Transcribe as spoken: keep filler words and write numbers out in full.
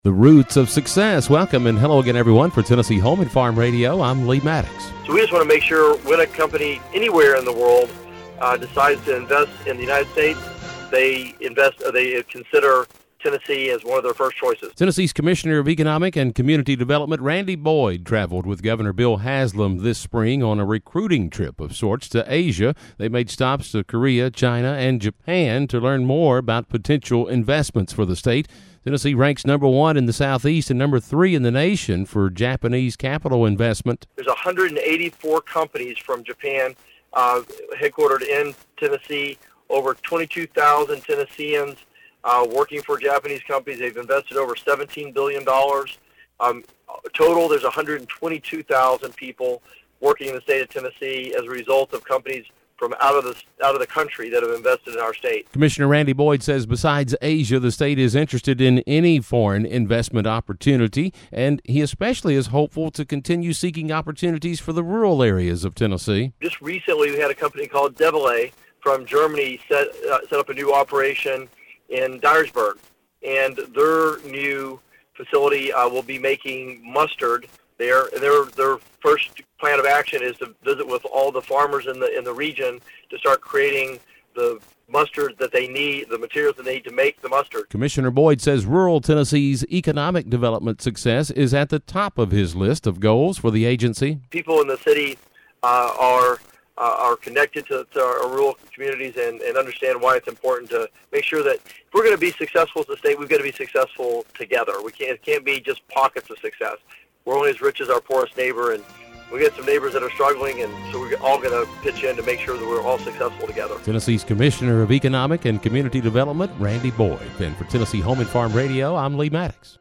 The Roots of Success. Welcome and hello again, everyone, for Tennessee Home and Farm Radio. I'm Lee Maddox. So we just want to make sure when a company anywhere in the world uh, decides to invest in the United States, they invest, or they consider Tennessee as one of their first choices. Tennessee's Commissioner of Economic and Community Development, Randy Boyd, traveled with Governor Bill Haslam this spring on a recruiting trip of sorts to Asia. They made stops to Korea, China, and Japan to learn more about potential investments for the state. Tennessee ranks number one in the Southeast and number three in the nation for Japanese capital investment. There's one hundred eighty-four companies from Japan uh, headquartered in Tennessee, over twenty-two thousand Tennesseans uh, working for Japanese companies. They've invested over seventeen billion dollars. Um, total, there's one hundred twenty-two thousand people working in the state of Tennessee as a result of companies from out of the out of the country that have invested in our state. Commissioner Randy Boyd says besides Asia, the state is interested in any foreign investment opportunity, and he especially is hopeful to continue seeking opportunities for the rural areas of Tennessee. Just recently, we had a company called Develay from Germany set uh, set up a new operation in Dyersburg, and their new facility uh, will be making mustard there. Their their first plan of action is to visit with all the farmers in the in the region to start creating the mustard that they need, the materials that they need to make the mustard. Commissioner Boyd says rural Tennessee's economic development success is at the top of his list of goals for the agency. People in the city uh, are uh, are connected to, to our rural communities and, and understand why it's important to make sure that if we're going to be successful as a state, we've got to be successful together. We can't it can't be just pockets of success. We're only as rich as our poorest neighbor, and we got some neighbors that are struggling, and so we're all going to pitch in to make sure that we're all successful together. Tennessee's Commissioner of Economic and Community Development, Randy Boyd. And for Tennessee Home and Farm Radio, I'm Lee Maddox.